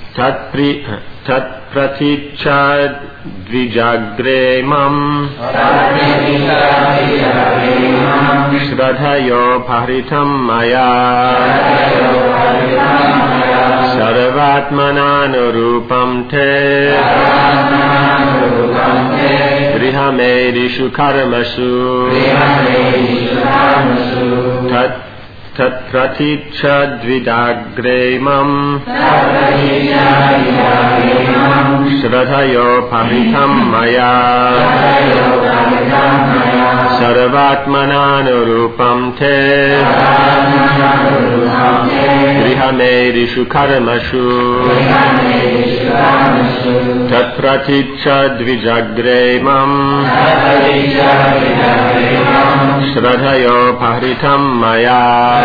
tat pratichad dvijagre mam shradhayo paritam maya sarvatmananurupam te grihamedishu karmasu tat pratichad dvijagre mam shradhayo paritam maya sarvatmananurupam te grihamedishu karmasu tat pratichad dvijagre mam shradhayo paritam maya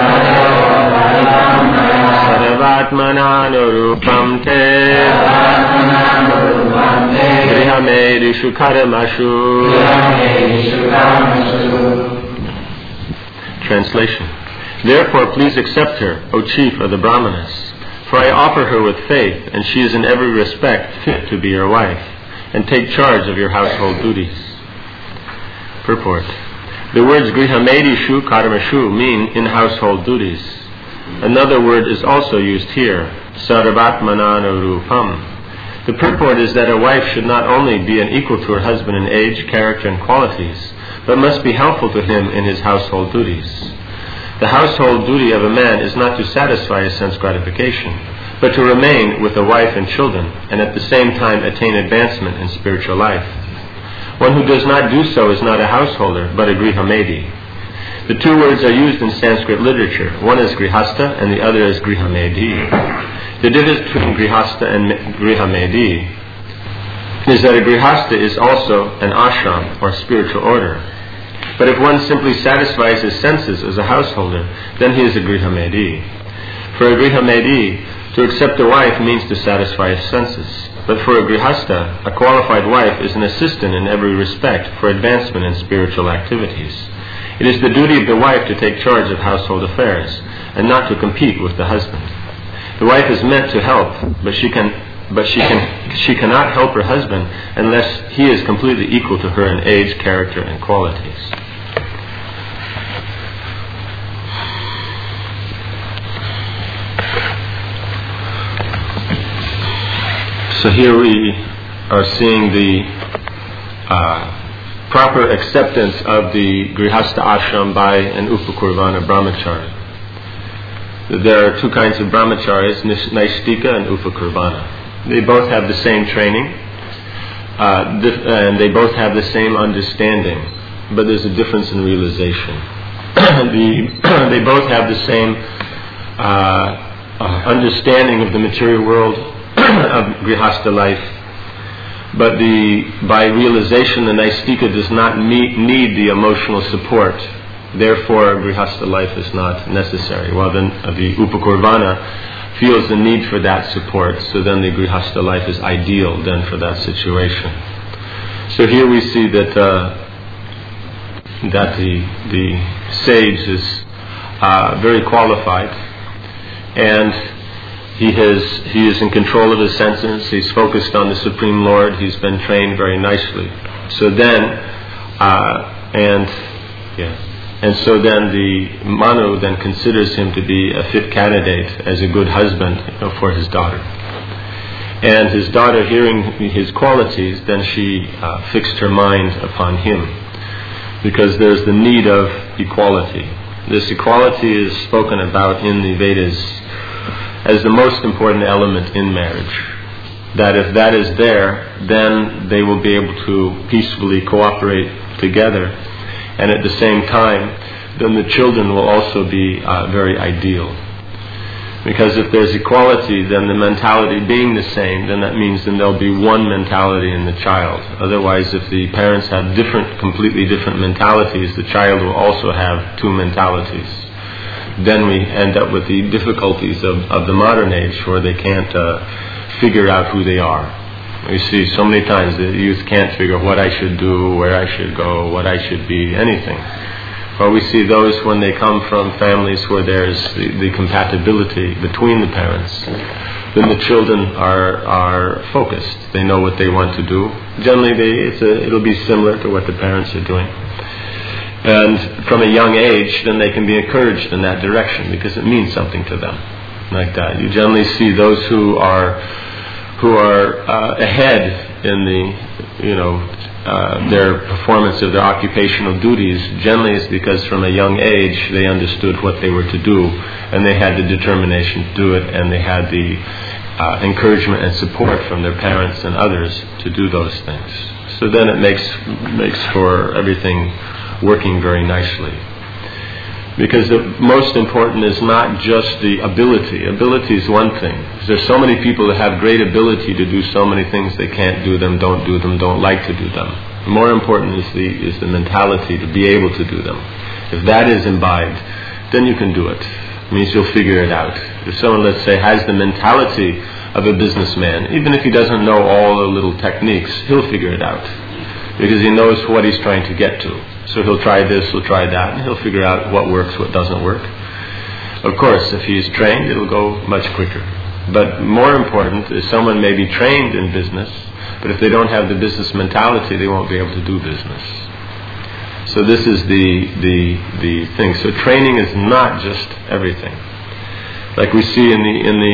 sarvatmananurupam te grihamedishu karmasu. Translation. Therefore please accept her, O chief of the Brahmanas, for I offer her with faith, and she is in every respect fit to be your wife, and take charge of your household duties. Purport. The words grihamedishu karmashu mean in household duties. Another word is also used here, sarvatmananurupam. The purport is that a wife should not only be an equal to her husband in age, character, and qualities, but must be helpful to him in his household duties. The household duty of a man is not to satisfy his sense gratification, but to remain with a wife and children, and at the same time attain advancement in spiritual life. One who does not do so is not a householder, but a grihamedi. The two words are used in Sanskrit literature. One is grihastha and the other is grihamedi. The difference between grihastha and grihamedi is that a grihastha is also an ashram or spiritual order. But if one simply satisfies his senses as a householder, then he is a grihamedi. For a grihamedi, to accept a wife means to satisfy his senses. But for a grihastha, a qualified wife is an assistant in every respect for advancement in spiritual activities. It is the duty of the wife to take charge of household affairs, and not to compete with the husband. The wife is meant to help, but she cannot help her husband unless he is completely equal to her in age, character, and qualities. So here we are seeing the proper acceptance of the grihastha ashram by an upakurvana brahmachari. There are two kinds of brahmacharis, naistika and upakurvana. They both have the same training, and they both have the same understanding, but there's a difference in realization. They both have the same understanding of the material world of grihastha life, but by realization the naistika does not need the emotional support. Therefore, grihastha life is not necessary. While the upakurvana feels the need for that support, so then the grihastha life is ideal then for that situation. So here we see that the sage is very qualified, and he is in control of his senses. He's focused on the Supreme Lord. He's been trained very nicely. So then, and so then the Manu then considers him to be a fit candidate as a good husband for his daughter. And his daughter, hearing his qualities, then she fixed her mind upon him, because there's the need of equality. This equality is spoken about in the Vedas as the most important element in marriage. That if that is there, then they will be able to peacefully cooperate together, and at the same time, then the children will also be very ideal. Because if there's equality, then the mentality being the same, then that means then there'll be one mentality in the child. Otherwise, if the parents have completely different mentalities, the child will also have two mentalities. Then we end up with the difficulties of the modern age, where they can't figure out who they are. You see, so many times the youth can't figure what I should do, where I should go, what I should be, anything. Or we see those when they come from families where there's the compatibility between the parents. Then the children are focused. They know what they want to do. Generally, it'll be similar to what the parents are doing. And from a young age, then they can be encouraged in that direction because it means something to them. Like that, you generally see those who are ahead in the their performance of their occupational duties. Generally, it's because from a young age they understood what they were to do, and they had the determination to do it, and they had the encouragement and support from their parents and others to do those things. So then it makes for everything working very nicely. Because the most important is not just the ability. Ability is one thing. There's so many people that have great ability to do so many things, they can't do them, don't like to do them. More important is the mentality to be able to do them. If that is imbibed, then you can do it. It means you'll figure it out. If someone, let's say, has the mentality of a businessman, even if he doesn't know all the little techniques, he'll figure it out. Because he knows what he's trying to get to. So he'll try this, he'll try that, and he'll figure out what works, what doesn't work. Of course, if he's trained, it'll go much quicker. But more important is someone may be trained in business, but if they don't have the business mentality, they won't be able to do business. So this is the thing. So training is not just everything. Like we see in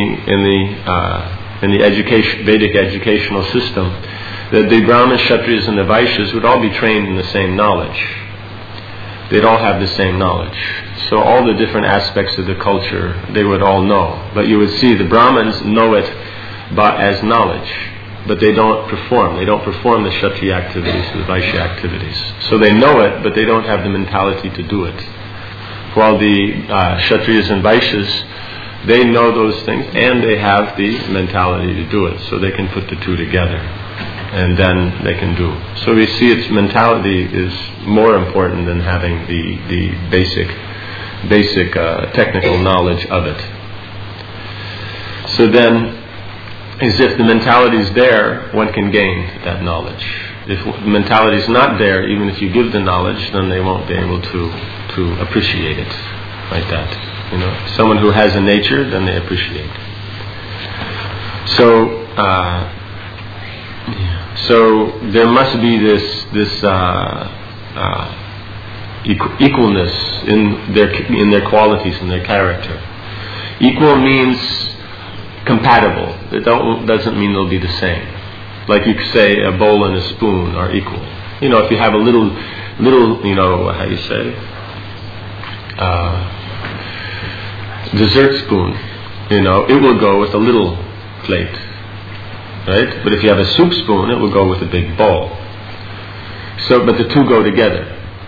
the Vedic educational system, that the Brahmins, Kshatriyas, and the Vaishyas would all be trained in the same knowledge. They'd all have the same knowledge. So all the different aspects of the culture, they would all know. But you would see the Brahmins know it as knowledge, but they don't perform. They don't perform the Kshatriya activities, the Vaishya activities. So they know it, but they don't have the mentality to do it. While the Kshatriyas and Vaishyas, they know those things, and they have the mentality to do it. So they can put the two together. And then they can do. So we see its mentality is more important than having the basic technical knowledge of it. So then, as if the mentality is there, one can gain that knowledge. If the mentality is not there, even if you give the knowledge, then they won't be able to appreciate it like that. Someone who has a nature, then they appreciate. So there must be this equalness in their qualities and their character. Equal means compatible. It doesn't mean they'll be the same. Like you could say a bowl and a spoon are equal. If you have a little, how you say, dessert spoon, it will go with a little plate. Right? But if you have a soup spoon, it will go with a big bowl. But the two go together.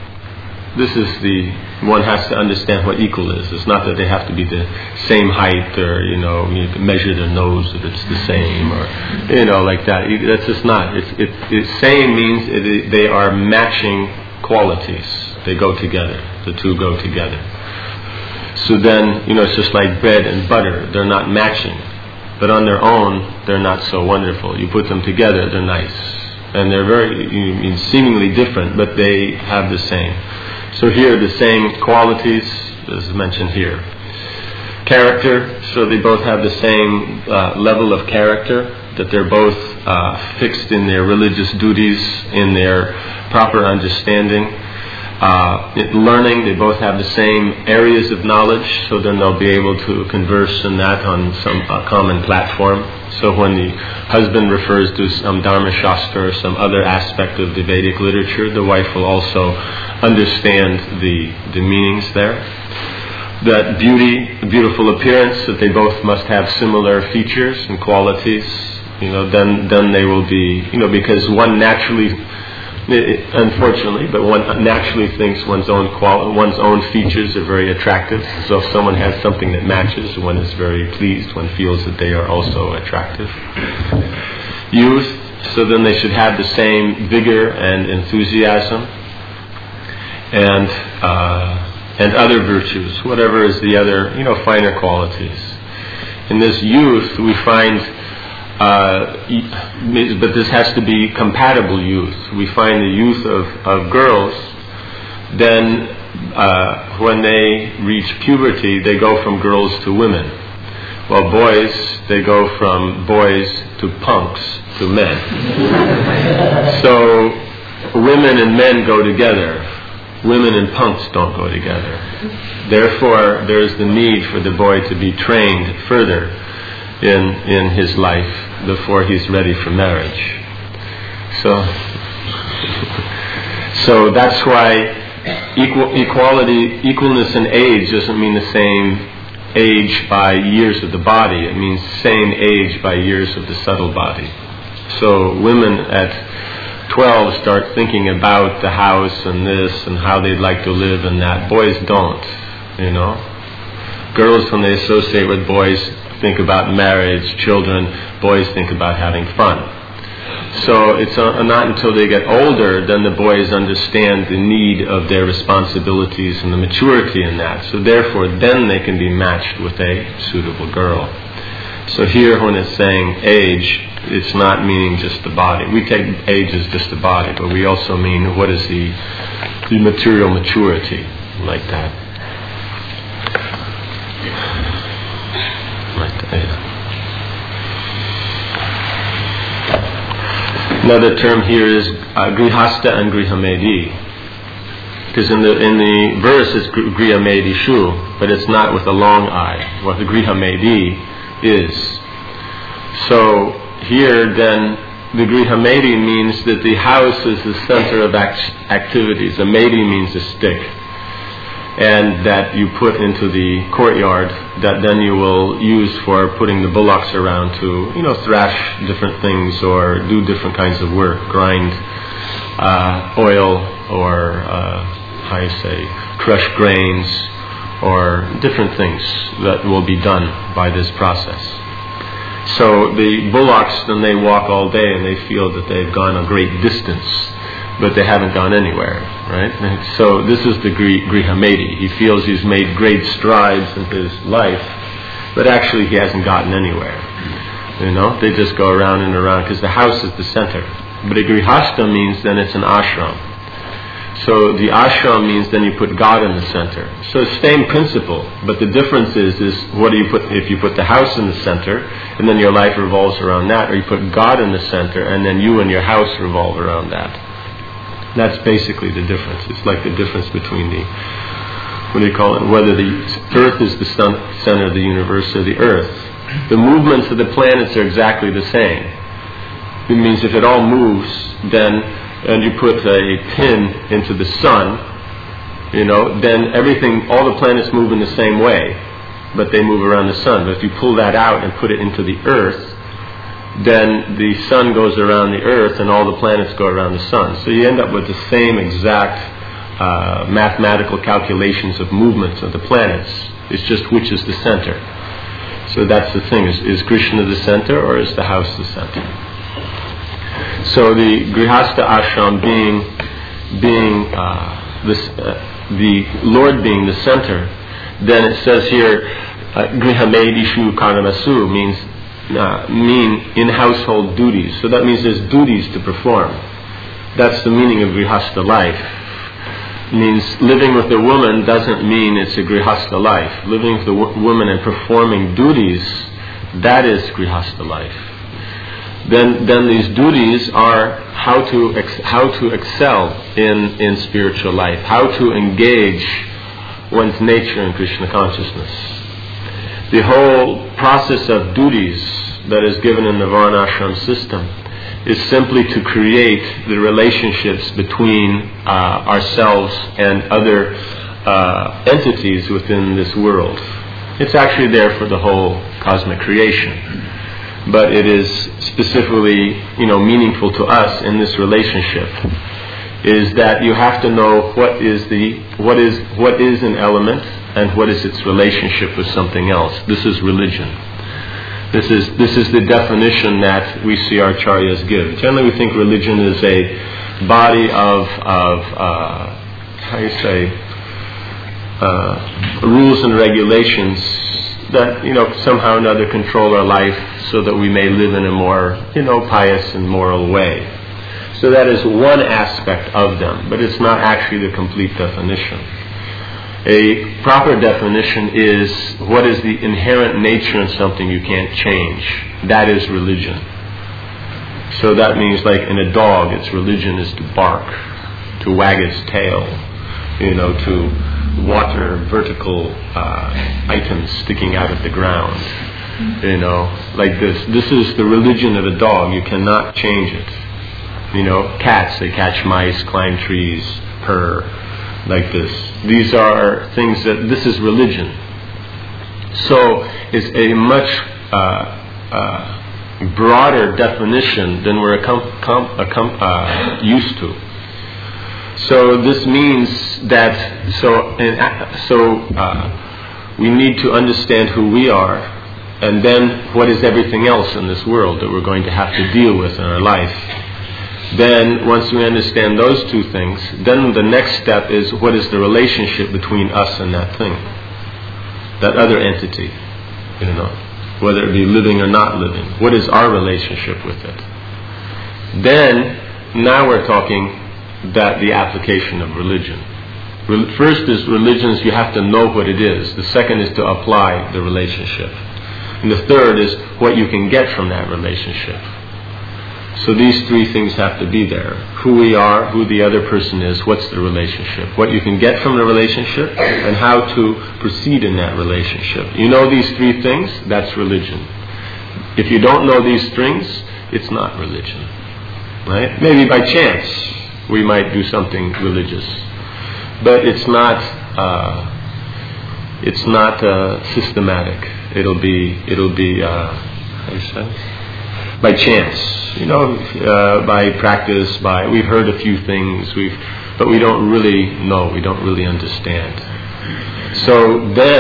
One has to understand what equal is. It's not that they have to be the same height, or you can measure their nose if it's the same, or like that. That's just not. It's same means they are matching qualities. They go together. The two go together. So then it's just like bread and butter. They're not matching. But on their own, they're not so wonderful. You put them together, they're nice. And they're very seemingly different, but they have the same. So here, the same qualities, as mentioned here. Character, so they both have the same level of character, that they're both fixed in their religious duties, in their proper understanding. Learning, they both have the same areas of knowledge, so then they'll be able to converse in that on some common platform. So when the husband refers to some Dharma Shastra or some other aspect of the Vedic literature, the wife will also understand the meanings there. That beautiful appearance, that they both must have similar features and qualities, then they will be, because one naturally, unfortunately, but one naturally thinks one's own features are very attractive. So if someone has something that matches, one is very pleased. One feels that they are also attractive. Youth, so then they should have the same vigor and enthusiasm, and other virtues, whatever is the other, finer qualities. In this youth, we find. But this has to be compatible youth. We find the youth of girls, then when they reach puberty, they go from girls to women. While boys, they go from boys to punks to men. So women and men go together. Women and punks don't go together. Therefore, there's the need for the boy to be trained further in his life before he's ready for marriage. So that's why equalness in age doesn't mean the same age by years of the body. It means same age by years of the subtle body. So women at 12 start thinking about the house and this and how they'd like to live and that. Boys don't, Girls, when they associate with boys, think about marriage, children. Boys think about having fun. So it's not until they get older then the boys understand the need of their responsibilities and the maturity in that. So therefore then they can be matched with a suitable girl. So here when it's saying age, it's not meaning just the body. We take age as just the body, but we also mean what is the material maturity, like that. Like that, yeah. Another term here is grihasta and grihamedi, because in the verse it's grihamedishu, but it's not with a long I. What the grihamedi is. So here then the grihamedi means that the house is the center of activities. A medi means a stick, and that you put into the courtyard that then you will use for putting the bullocks around to, thrash different things or do different kinds of work, grind oil or, crush grains or different things that will be done by this process. So the bullocks, then they walk all day and they feel that they've gone a great distance, but they haven't gone anywhere, right? So this is the grihamedi. He feels he's made great strides in his life, but actually he hasn't gotten anywhere. They just go around and around because the house is the center. But a grihasta means then it's an ashram. So the ashram means then you put God in the center. So it's the same principle, but the difference is what do you put? If you put the house in the center, and then your life revolves around that, or you put God in the center, and then you and your house revolve around that. That's basically the difference. It's like the difference between whether the earth is the center of the universe or the earth. The movements of the planets are exactly the same. It means if it all moves, and you put a pin into the sun, then all the planets move in the same way, but they move around the sun. But if you pull that out and put it into the earth, then the sun goes around the earth and all the planets go around the sun. So you end up with the same exact mathematical calculations of movements of the planets. It's just which is the center. So that's the thing. Is Krishna the center or is the house the center? So the grihasta ashram being the Lord being the center, then it says here grihamedishu karamasu mean in household duties. So that means there's duties to perform. That's the meaning of grihasta life. It means living with a woman doesn't mean it's a grihasta life. Living with a woman and performing duties, that is grihasta life. Then these duties are how to excel in spiritual life, how to engage one's nature in Krishna consciousness. The whole process of duties that is given in the Varnashram system is simply to create the relationships between ourselves and other entities within this world. It's actually there for the whole cosmic creation, but it is specifically, meaningful to us in this relationship. Is that you have to know what is an element and what is its relationship with something else. This is religion. This is the definition that we see our acharyas give. Generally, we think religion is a body of rules and regulations that somehow or another control our life so that we may live in a more pious and moral way. So that is one aspect of them, but it's not actually the complete definition. A proper definition is what is the inherent nature in something you can't change. That is religion. So that means, like in a dog, its religion is to bark, to wag its tail, to water vertical items sticking out of the ground. Like this. This is the religion of a dog. You cannot change it. Cats, they catch mice, climb trees, purr, like this. These are things this is religion. So it's a much broader definition than we're used to. So this means that we need to understand who we are, and then what is everything else in this world that we're going to have to deal with in our life. Then once we understand those two things, then the next step is what is the relationship between us and that thing, that other entity, whether it be living or not living. What is our relationship with it? Then, now we're talking that the application of religion. First is religions, you have to know what it is. The second is to apply the relationship. And the third is what you can get from that relationship. So these three things have to be there. Who we are, who the other person is, what's the relationship. What you can get from the relationship, and how to proceed in that relationship. You know these three things, that's religion. If you don't know these things, it's not religion. Right? Maybe by chance we might do something religious. But it's not systematic. It'll be how do you say? By chance, by practice, we've heard a few things, but we don't really know, we don't really understand. So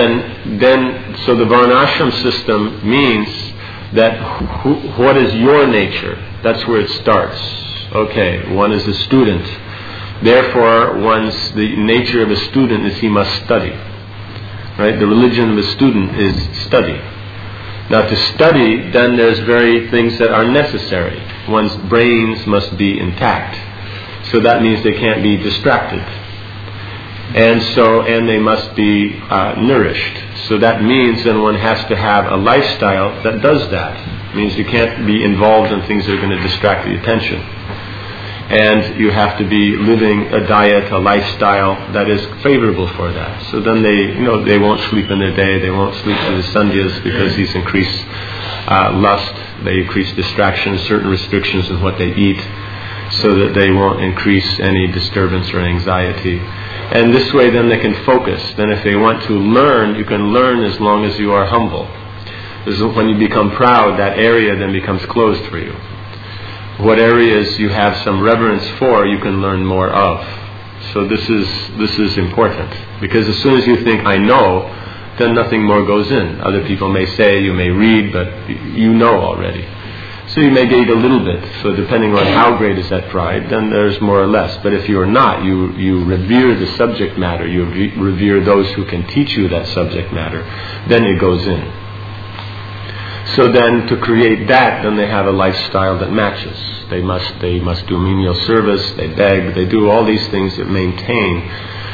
so the Varnashram system means that what is your nature? That's where it starts. Okay, one is a student. Therefore, the nature of a student is he must study. Right? The religion of a student is study. Now to study, then there's very things that are necessary. One's brains must be intact. So that means they can't be distracted. And they must be nourished. So that means then one has to have a lifestyle that does that. It means you can't be involved in things that are going to distract the attention. And you have to be living a diet, a lifestyle that is favorable for that. So then they won't sleep in the day, they won't sleep in the sandhyas because these increase lust, they increase distractions, certain restrictions in what they eat, so that they won't increase any disturbance or anxiety. And this way then they can focus. Then if they want to learn, you can learn as long as you are humble. Because when you become proud, that area then becomes closed for you. What areas you have some reverence for, you can learn more of. So this is important. Because as soon as you think, I know, then nothing more goes in. Other people may say, you may read, but you know already. So you may gain a little bit. So depending on how great is that pride, then there's more or less. But if you're not, you revere the subject matter, you revere those who can teach you that subject matter, then it goes in. So then to create that, then they have a lifestyle that matches. They must do menial service, they beg, they do all these things that maintain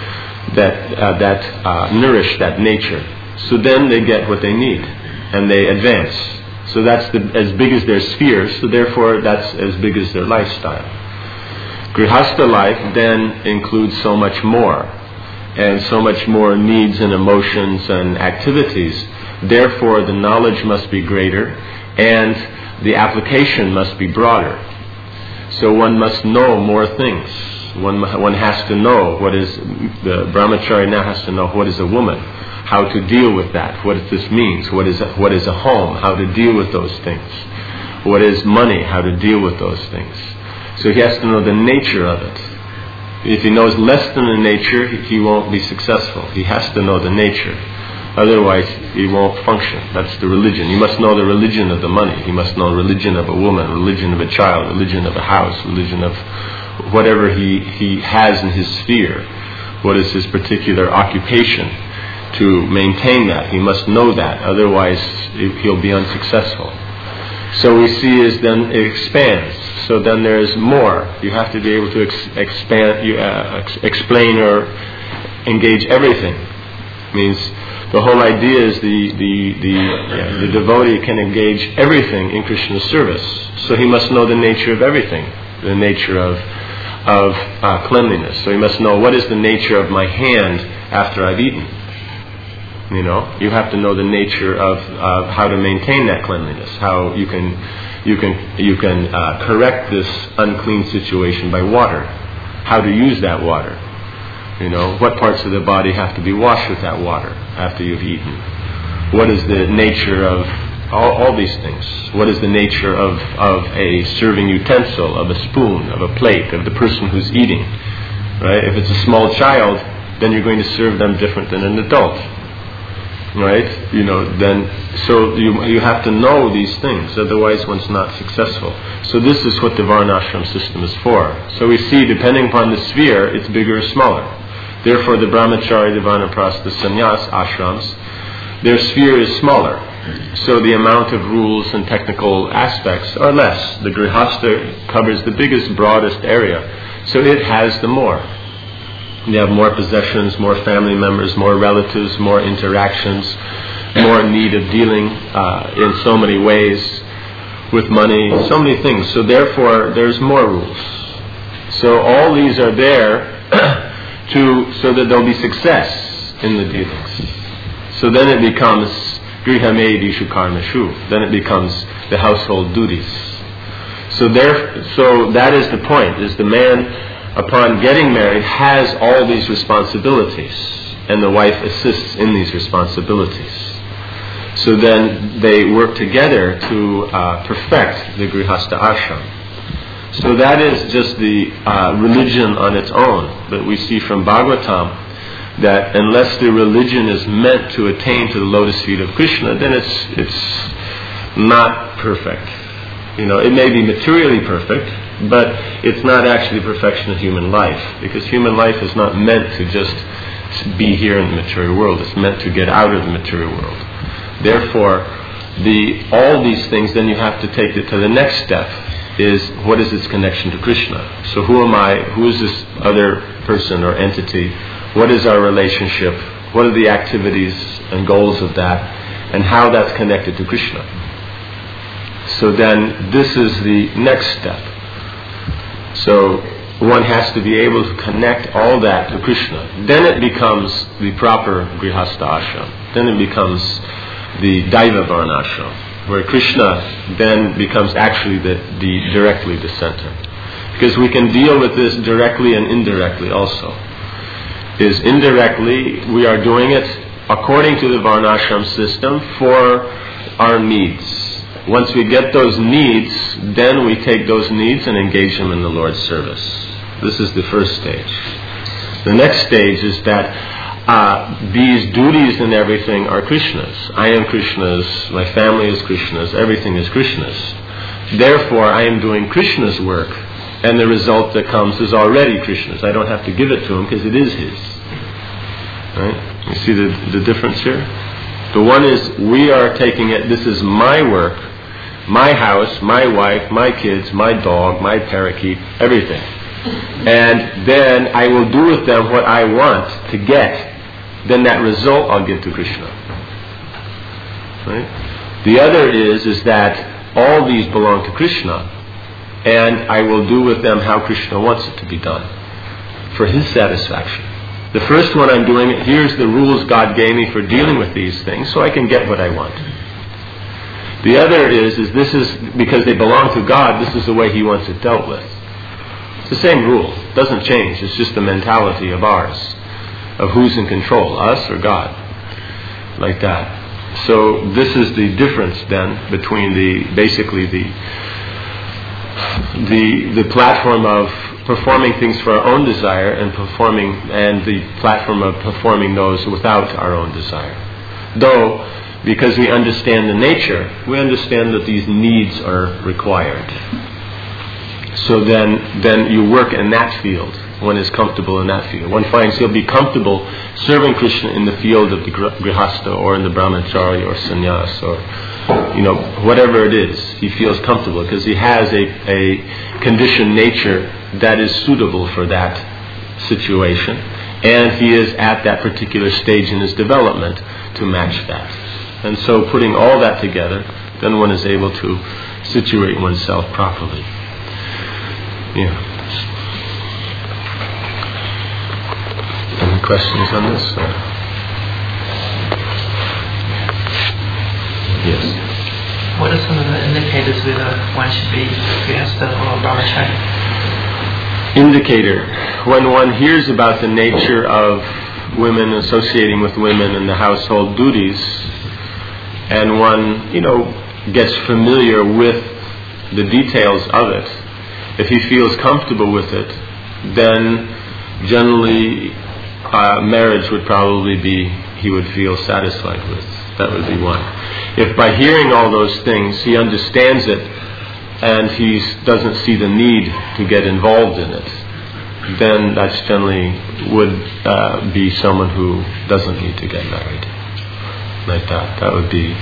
that nourish that nature. So then they get what they need, and they advance. So that's as big as their sphere, so therefore that's as big as their lifestyle. Grihastha life then includes so much more, and so much more needs and emotions and activities. Therefore, the knowledge must be greater, and the application must be broader. So one must know more things. One has to know the brahmachari now has to know what is a woman, how to deal with that, what this means, what is a home, how to deal with those things, what is money, how to deal with those things. So he has to know the nature of it. If he knows less than the nature, he won't be successful. He has to know the nature. Otherwise, he won't function. That's the religion. You must know the religion of the money. You must know religion of a woman, religion of a child, religion of a house, religion of whatever he has in his sphere. What is his particular occupation? To maintain that, he must know that. Otherwise, he'll be unsuccessful. So we see is then it expands. So then there's more. You have to be able to explain or engage everything. Means the whole idea is the devotee can engage everything in Krishna's service. So he must know the nature of everything, the nature of cleanliness. So he must know what is the nature of my hand after I've eaten. You have to know the nature of how to maintain that cleanliness, how you can correct this unclean situation by water, how to use that water. What parts of the body have to be washed with that water after you've eaten. What is the nature of all these things? What is the nature of a serving utensil, of a spoon, of a plate, of the person who's eating? Right? If it's a small child, then you're going to serve them different than an adult. Right? Then so you have to know these things, otherwise one's not successful. So this is what the varnashram system is for. So we see, depending upon the sphere, it's bigger or smaller. Therefore, the brahmachari, the vanaprastha, the sannyas ashrams, their sphere is smaller. So the amount of rules and technical aspects are less. The grihastha covers the biggest, broadest area, so it has the more. You have more possessions, more family members, more relatives, more interactions, more need of dealing in so many ways with money, so many things. So therefore, there's more rules. So all these are there so that there'll be success in the dealings. So then it becomes grihamedishu karmashu. Then it becomes the household duties. So that is the point, is the man, upon getting married, has all these responsibilities, and the wife assists in these responsibilities. So then they work together to perfect the grihastha ashram. So that is just the religion on its own. But we see from Bhagavatam that unless the religion is meant to attain to the lotus feet of Krishna, then it's not perfect. It may be materially perfect, but it's not actually perfection of human life, because human life is not meant to just be here in the material world. It's meant to get out of the material world. Therefore, all these things, then you have to take it to the next step, is what is its connection to Krishna? So who am I? Who is this other person or entity? What is our relationship? What are the activities and goals of that? And how that's connected to Krishna? So then this is the next step. So one has to be able to connect all that to Krishna. Then it becomes the proper grihastha ashram. Then it becomes the Daiva varnashram, where Krishna then becomes actually directly the center. Because we can deal with this directly and indirectly also. Is indirectly, we are doing it according to the varnashram system for our needs. Once we get those needs, then we take those needs and engage them in the Lord's service. This is the first stage. The next stage is that these duties and everything are Krishna's. I am Krishna's, my family is Krishna's, everything is Krishna's. Therefore, I am doing Krishna's work, and the result that comes is already Krishna's. I don't have to give it to him because it is his. Right? You see the difference here? The one is, we are taking it, this is my work, my house, my wife, my kids, my dog, my parakeet, everything. And then I will do with them what I want to get. Then that result I'll give to Krishna. Right? The other is that all these belong to Krishna, and I will do with them how Krishna wants it to be done, for his satisfaction. The first one I'm doing, here's the rules God gave me for dealing with these things, so I can get what I want. The other is this is because they belong to God, this is the way he wants it dealt with. It's the same rule, it doesn't change, it's just the mentality of ours, of who's in control, us or God, like that. So this is the difference then between the platform of performing things for our own desire and the platform of performing those without our own desire. Though, because we understand the nature, we understand that these needs are required. So then you work in that field. One is comfortable in that field. One finds he'll be comfortable serving Krishna in the field of the grihastha or in the brahmachari or sannyas or whatever it is. He feels comfortable because he has a conditioned nature that is suitable for that situation. and he is at that particular stage in his development to match that. And so putting all that together, then one is able to situate oneself properly. Yeah. Any questions on this? Yes. What are some of the indicators whether one should be Grihastha or Brahmachari? Indicator. When one hears about the nature of women associating with women and the household duties, and one, gets familiar with the details of it, if he feels comfortable with it, then generally marriage would probably be, he would feel satisfied with. That would be one. If by hearing all those things he understands it and he doesn't see the need to get involved in it, then that's generally would be someone who doesn't need to get married. Like that. That would be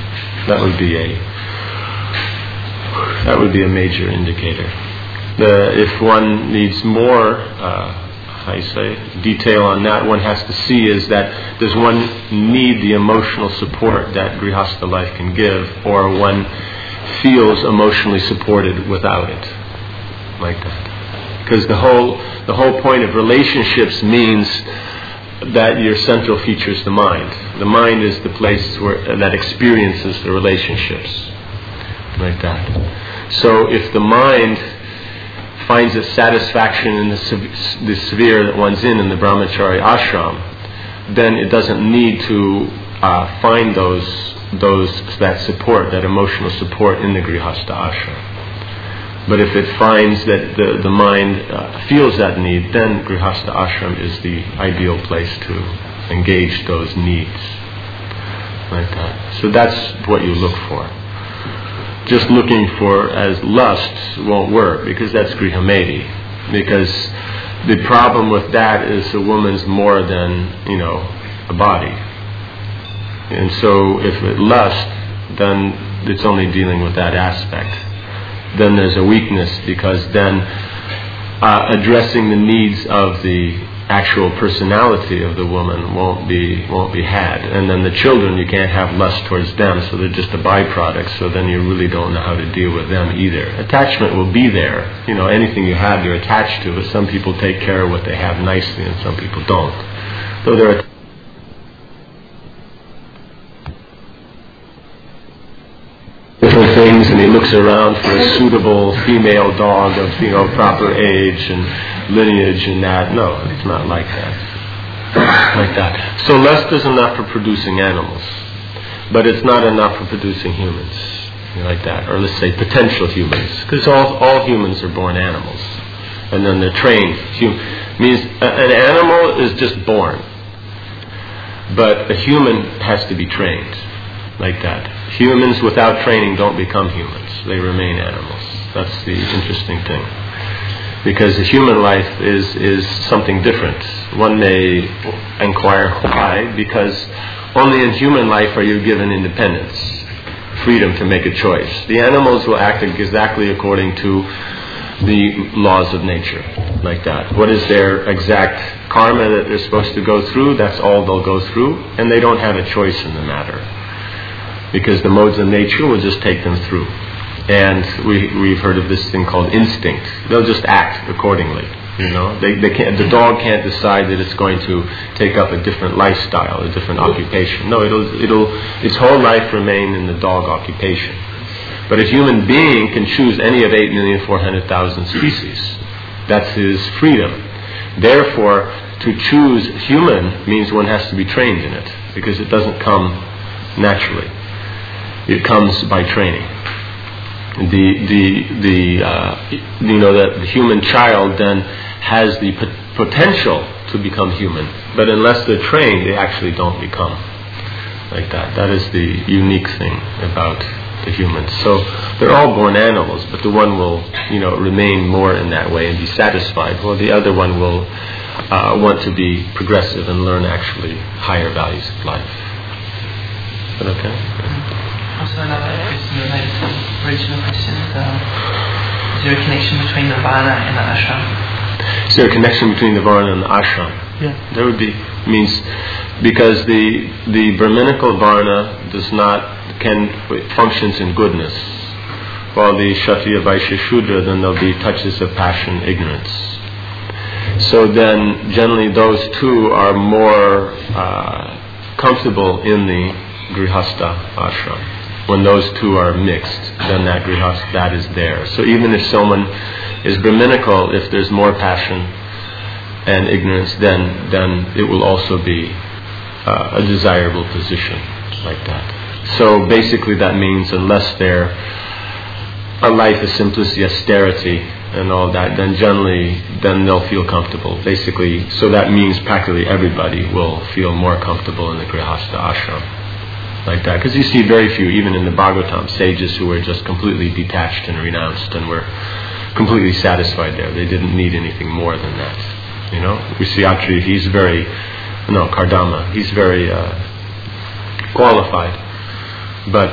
a major indicator. If one needs more detail on that, one has to see is that does one need the emotional support that Grihastha life can give, or one feels emotionally supported without it, like that. Because the whole point of relationships means that your central feature is the mind. The mind is the place that experiences the relationships, like that. So if the mind finds its satisfaction in the sphere that one's in the brahmachari ashram, then it doesn't need to find that support, that emotional support in the grihastha ashram. But if it finds that the mind feels that need, then grihastha ashram is the ideal place to engage those needs, like that. So that's what you look for. Just looking for as lust won't work, because that's grihamedi. Because the problem with that is a woman's more than, a body. And so if it lust, then it's only dealing with that aspect. Then there's a weakness, because then addressing the needs of the actual personality of the woman won't be had. And then the children, you can't have lust towards them, so they're just a byproduct, so then you really don't know how to deal with them either. Attachment will be there. Anything you have, you're attached to, but some people take care of what they have nicely and some people don't. So there are different things, and he looks around for a suitable female dog of proper age and lineage and that. No, it's not like that. Like that. So lust is enough for producing animals, but it's not enough for producing humans, like that. Or let's say potential humans, because all humans are born animals, and then they're trained. Means an animal is just born, but a human has to be trained, like that. Humans without training don't become humans. They remain animals. That's the interesting thing. Because the human life is something different. One may inquire why, because only in human life are you given independence, freedom to make a choice. The animals will act exactly according to the laws of nature, like that. What is their exact karma that they're supposed to go through, that's all they'll go through, and they don't have a choice in the matter. Because the modes of nature will just take them through. And we've heard of this thing called instinct. They'll just act accordingly. They can't. The dog can't decide that it's going to take up a different lifestyle, a different occupation. No, it'll its whole life remain in the dog occupation. But a human being can choose any of 8,400,000 species. That's his freedom. Therefore, to choose human means one has to be trained in it, because it doesn't come naturally. It comes by training. That the human child then has the potential to become human, but unless they're trained, they actually don't become like that. That is the unique thing about the humans. So they're all born animals, but the one will, remain more in that way and be satisfied, while the other one will want to be progressive and learn actually higher values of life. Is that okay? Also another question related to the original question. Is there a connection between the varna and the ashram? Is there a connection between the varna and the ashram? Yeah. There would be means because the Brahminical Varna functions in goodness, while the Kshatriya, Vaishya, Shudra, then there'll be touches of passion, ignorance. So then generally those two are more comfortable in the Grihastha ashram. When those two are mixed, then that is there. So even if someone is Brahminical, if there's more passion and ignorance, then it will also be a desirable position like that. So basically that means unless they're a life of simplicity, austerity, and all that, then generally, then they'll feel comfortable. Basically, so that means practically everybody will feel more comfortable in the Grihastha ashram. Like that. Because you see very few, even in the Bhagavatam, sages who were just completely detached and renounced and were completely satisfied there. They didn't need anything more than that. You know? We see Atri, Kardama, he's very qualified. But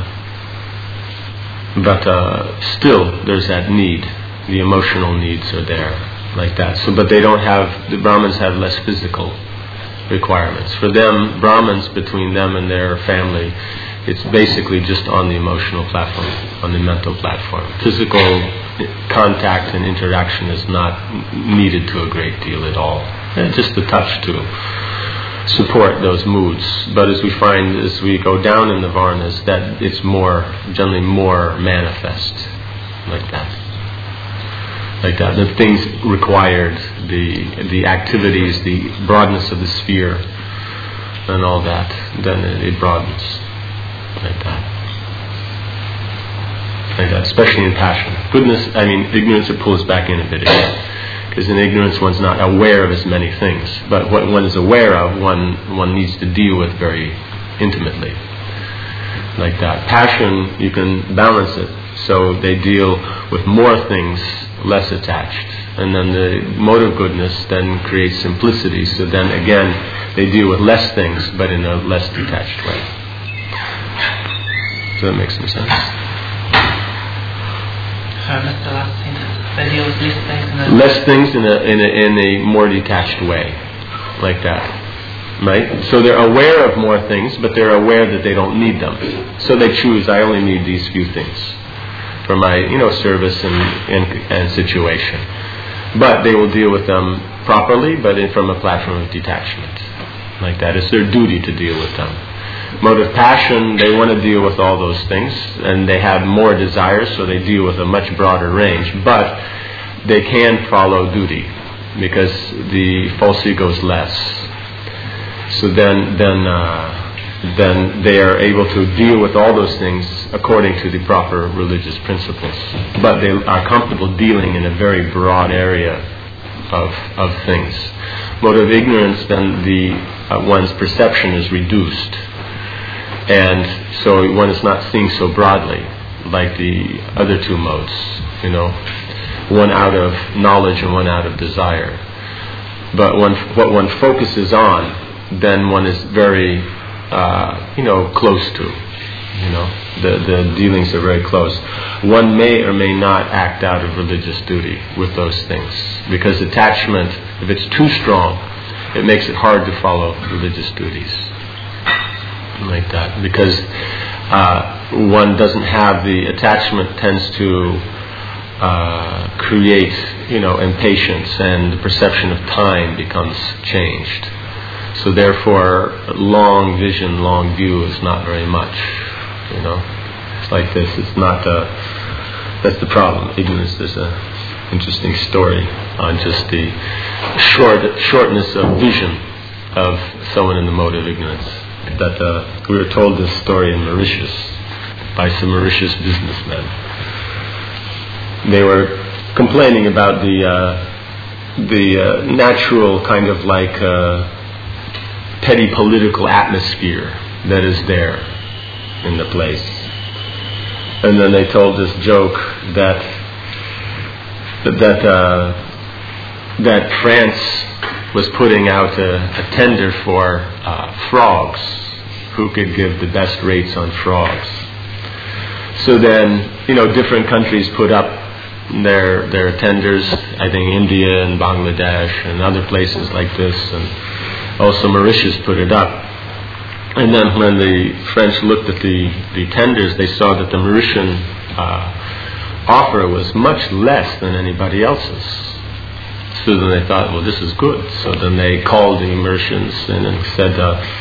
still there's that need. The emotional needs are there, like that. So, but they don't have, the Brahmins have less physical requirements. For them, Brahmins, between them and their family, it's basically just on the emotional platform, on the mental platform. Physical contact and interaction is not needed to a great deal at all. And just a touch to support those moods. But as we find, as we go down in the Varnas, that it's generally more manifest, like that. Like that, the things required, the activities, the broadness of the sphere, and all that, then it broadens, like that. Especially in passion. Ignorance, it pulls back in a bit again, because in ignorance one's not aware of as many things, but what one is aware of, one needs to deal with very intimately, like that. Passion, you can balance it, so they deal with more things, less attached, and then the mode of goodness then creates simplicity, so then again they deal with less things but in a less detached way. Does that make some sense? That's the last thing. They deal with less things in a more detached way, like that, right? So they're aware of more things, but they're aware that they don't need them, so they choose, I only need these few things for my, service and situation. But they will deal with them properly, but from a platform of detachment. Like that. It's their duty to deal with them. Mode of passion, they want to deal with all those things, and they have more desires, so they deal with a much broader range. But they can follow duty, because the false ego is less. So then they are able to deal with all those things according to the proper religious principles. But they are comfortable dealing in a very broad area of things. Mode of ignorance, then one's perception is reduced. And so one is not seeing so broadly like the other two modes, one out of knowledge and one out of desire. But what one focuses on, then one is very close to, the dealings are very close. One may or may not act out of religious duty with those things, because attachment, if it's too strong, it makes it hard to follow religious duties, like that, because one doesn't have the attachment tends to create, impatience, and the perception of time becomes changed. So therefore, long vision, long view is not very much, It's like this. It's not. That's the problem. Ignorance. There's an interesting story on just the shortness of vision of someone in the mode of ignorance. That we were told this story in Mauritius by some Mauritius businessmen. They were complaining about the natural kind of like petty political atmosphere that is there in the place. And then they told this joke that France was putting out a tender for frogs, who could give the best rates on frogs. So then, different countries put up They're tenders, I think India and Bangladesh and other places like this, and also Mauritius put it up. And then when the French looked at the tenders, they saw that the Mauritian offer was much less than anybody else's. So then they thought, well, this is good. So then they called the Mauritians and said,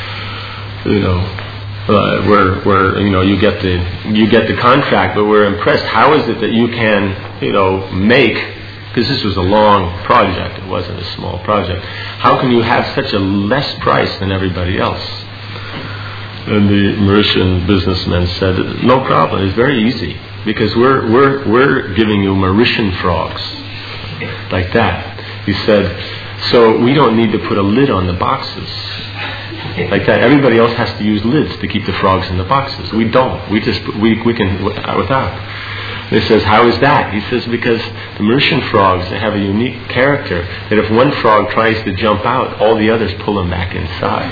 you get the contract, but we're impressed. How is it that you can, make, because this was a long project, it wasn't a small project. How can you have such a less price than everybody else? And the Mauritian businessman said, no problem, it's very easy, because we're giving you Mauritian frogs, like that. He said, so we don't need to put a lid on the boxes. Like that. Everybody else has to use lids to keep the frogs in the boxes. We don't. We can without. He says, how is that? He says, because the Mauritian frogs, they have a unique character that if one frog tries to jump out, all the others pull him back inside.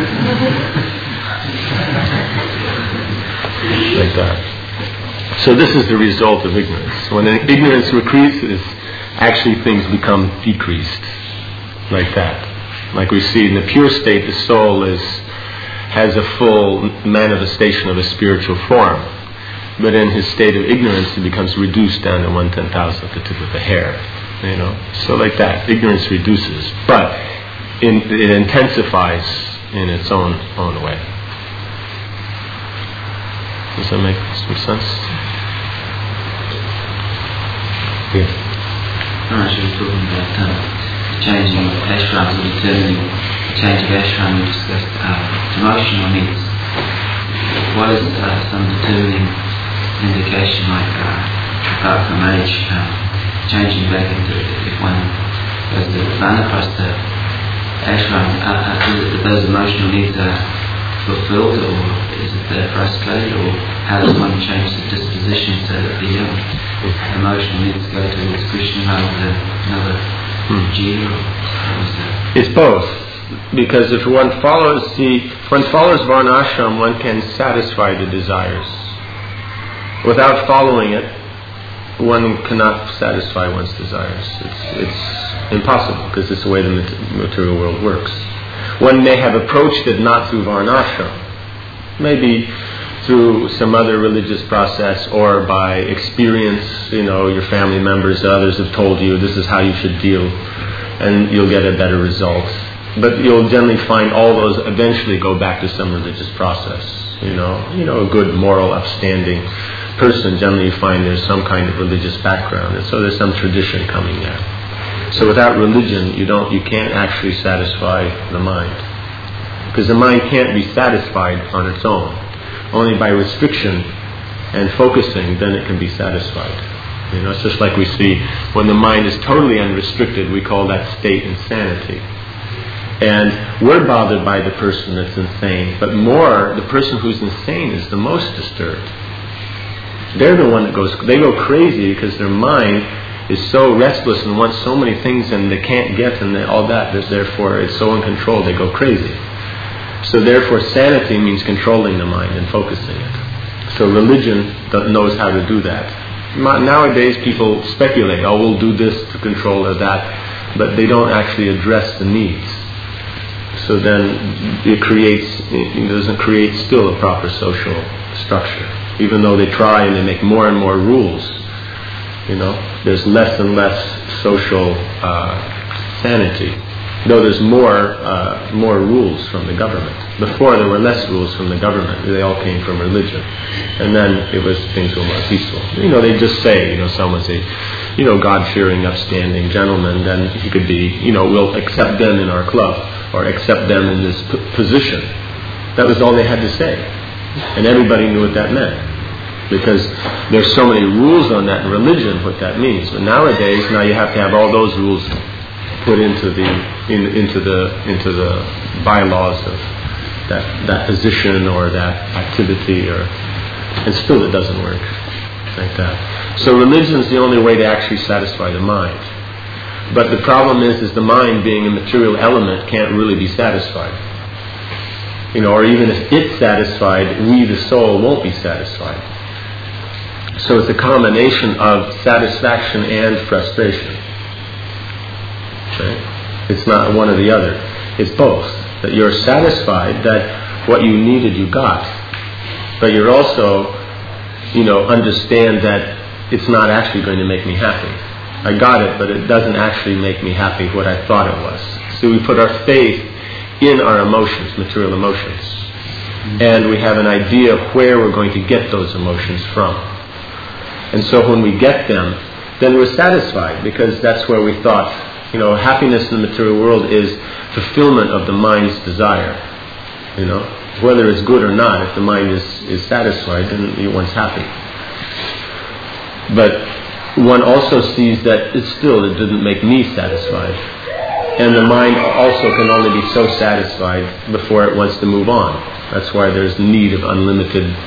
Like that. So this is the result of ignorance. When ignorance increases, actually things become decreased. Like that. Like we see in the pure state, the soul has a full manifestation of a spiritual form. But in his state of ignorance, it becomes reduced down to 1/10,000th of the tip of the hair. So like that, ignorance reduces, but it intensifies in its own way. Does that make some sense? Yeah. I'm actually talking about changing ashrams or determining change of ashram. We discussed emotional needs. What is some determining indication, like apart from age, changing back into, if one goes to Vanaprastha ashram, those emotional needs are fulfilled, or is it frustrated, or how does one change the disposition so that the emotional needs go towards Krishna rather than another G? It's both, because if one follows Varnashram, one can satisfy the desires. Without following it, one cannot satisfy one's desires. It's impossible, because it's the way the material world works. One may have approached it not through Varnashram, maybe through some other religious process, or by experience, your family members, others have told you this is how you should deal, and you'll get a better result. But you'll generally find all those eventually go back to some religious process. A good moral upstanding person, generally you find there's some kind of religious background, and so there's some tradition coming there. So without religion, you can't actually satisfy the mind, because the mind can't be satisfied on its own. Only by restriction and focusing, then it can be satisfied. It's just like we see when the mind is totally unrestricted, we call that state insanity. And we're bothered by the person that's insane, but more the person who's insane is the most disturbed. They're the one that they go crazy because their mind is so restless and wants so many things and they can't get, and all that, therefore it's so uncontrolled, they go crazy. So therefore sanity means controlling the mind and focusing it. So religion knows how to do that. Nowadays people speculate, we'll do this to control or that, but they don't actually address the needs. So then it doesn't create still a proper social structure. Even though they try and they make more and more rules, there's less and less social sanity. Though there's more rules from the government. Before there were less rules from the government. They all came from religion. And then things were more peaceful. They just say, someone say, God-fearing, upstanding gentleman, then he could be, we'll accept them in our club, or accept them in this position. That was all they had to say. And everybody knew what that meant. Because there's so many rules on that in religion, what that means. But nowadays, you have to have all those rules put into the bylaws of that position or that activity, and still it doesn't work like that. So religion is the only way to actually satisfy the mind. But the problem is the mind, being a material element, can't really be satisfied. Or even if it's satisfied, we, the soul, won't be satisfied. So it's a combination of satisfaction and frustration. Right? It's not one or the other. It's both. That you're satisfied that what you needed you got, but you're also, understand that it's not actually going to make me happy. I got it, but it doesn't actually make me happy what I thought it was. So we put our faith in our emotions, material emotions. And we have an idea of where we're going to get those emotions from. And so when we get them, then we're satisfied, because that's where we thought, happiness in the material world is fulfillment of the mind's desire. Whether it's good or not, if the mind is satisfied, then one's happy. But one also sees that it didn't make me satisfied. And the mind also can only be so satisfied before it wants to move on. That's why there's need of unlimited,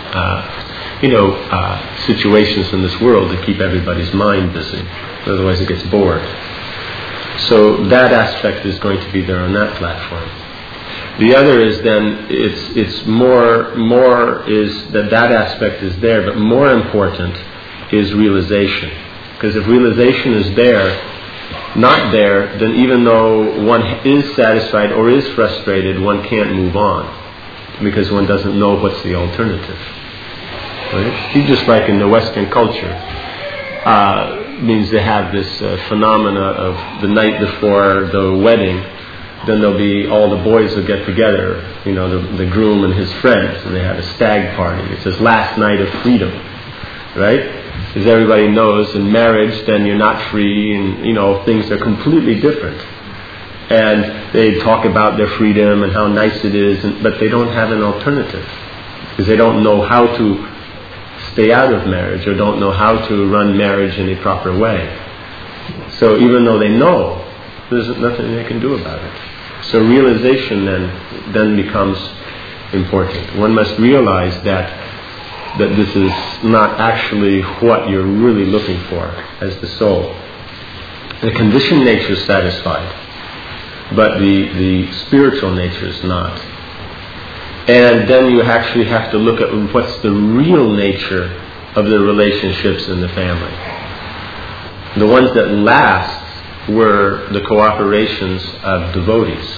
situations in this world to keep everybody's mind busy. Otherwise it gets bored. So that aspect is going to be there on that platform. The other is then, it's more is that aspect is there, but more important is realization. Because if realization is not there, then even though one is satisfied or is frustrated, one can't move on, because one doesn't know what's the alternative. Right? See, just like in the Western culture, means they have this phenomena of the night before the wedding, then there'll be, all the boys will get together, the groom and his friends, and they have a stag party. It's his last night of freedom, right? As everybody knows, in marriage, then you're not free, and things are completely different. And they talk about their freedom and how nice it is, but they don't have an alternative, because they don't know how to stay out of marriage, or don't know how to run marriage in a proper way. So even though they know, there's nothing they can do about it. So realization then becomes important. One must realize that this is not actually what you're really looking for as the soul. The conditioned nature is satisfied, but the spiritual nature is not. And then you actually have to look at what's the real nature of the relationships in the family. The ones that last were the cooperations of devotees.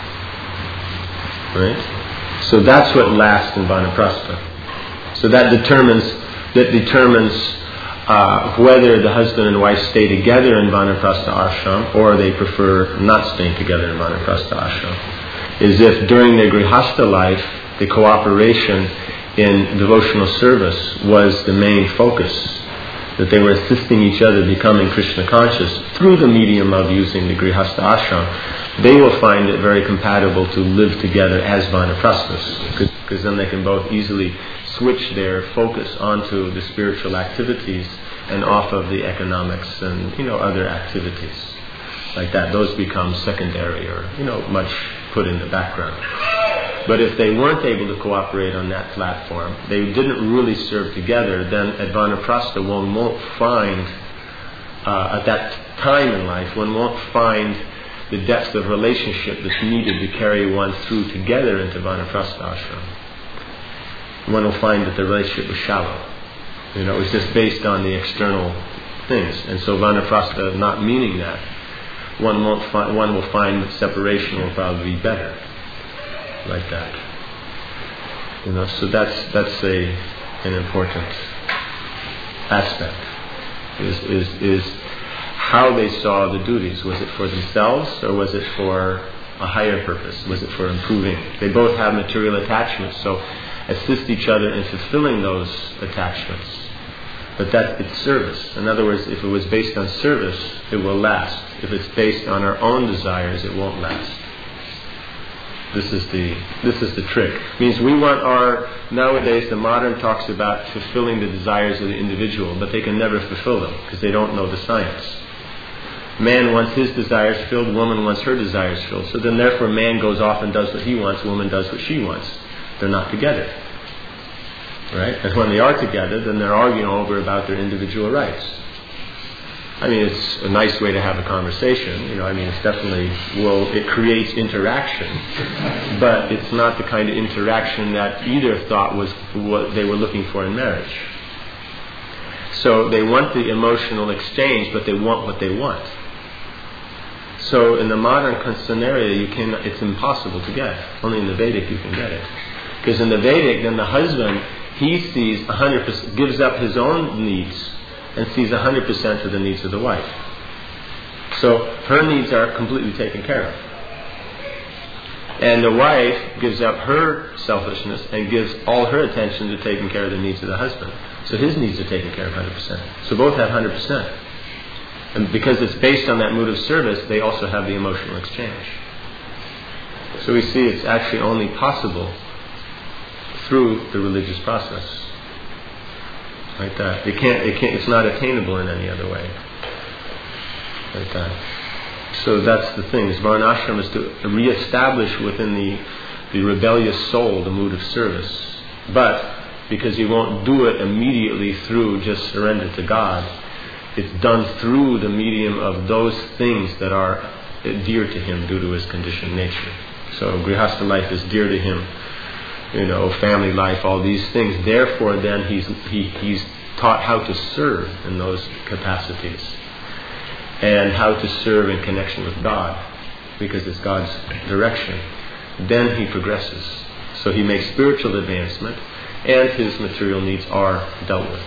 Right? So that's what lasts in Vanaprastha. So that determines whether the husband and wife stay together in Vanaprastha ashram, or they prefer not staying together in Vanaprastha ashram. Is if during their grihastha life, the cooperation in devotional service was the main focus, that they were assisting each other becoming Krishna conscious through the medium of using the grihastha ashram, they will find it very compatible to live together as Vanaprasthas, because then they can both easily switch their focus onto the spiritual activities and off of the economics and other activities like that. Those become secondary, or much put in the background. But if they weren't able to cooperate on that platform, they didn't really serve together, then at Vanaprastha one won't find, at that time in life, one won't find the depth of relationship that's needed to carry one through together into Vanaprastha ashram. One will find that the relationship was shallow. It was just based on the external things. And so Vanaprastha, not meaning that, one will find that separation will probably be better, like that. So that's an important aspect. Is how they saw the duties. Was it for themselves, or was it for a higher purpose? Was it for improving? They both have material attachments, so assist each other in fulfilling those attachments. But it's service. In other words, if it was based on service, it will last. If it's based on our own desires, it won't last. This is the trick. It means nowadays the modern talks about fulfilling the desires of the individual, but they can never fulfill them because they don't know the science. Man wants his desires filled, woman wants her desires filled. So then therefore man goes off and does what he wants, woman does what she wants. They're not together. Right? And when they are together, then they're arguing over about their individual rights. It's a nice way to have a conversation. It's definitely, it creates interaction. But it's not the kind of interaction that either thought was what they were looking for in marriage. So they want the emotional exchange, but they want what they want. So in the modern scenario, it's impossible to get. Only in the Vedic you can get it. Because in the Vedic, then the husband, he sees 100%, gives up his own needs and sees 100% of the needs of the wife. So her needs are completely taken care of. And the wife gives up her selfishness and gives all her attention to taking care of the needs of the husband. So his needs are taken care of 100%. So both have 100%. And because it's based on that mood of service, they also have the emotional exchange. So we see it's actually only possible through the religious process. Like that. It's not attainable in any other way. Like that. So that's the thing. Varnashram is to re-establish within the rebellious soul the mood of service. But because he won't do it immediately through just surrender to God, it's done through the medium of those things that are dear to him due to his conditioned nature. So grihastha life is dear to him, family life, all these things. Therefore, then he's taught how to serve in those capacities. And how to serve in connection with God, because it's God's direction. Then he progresses. So he makes spiritual advancement, and his material needs are dealt with.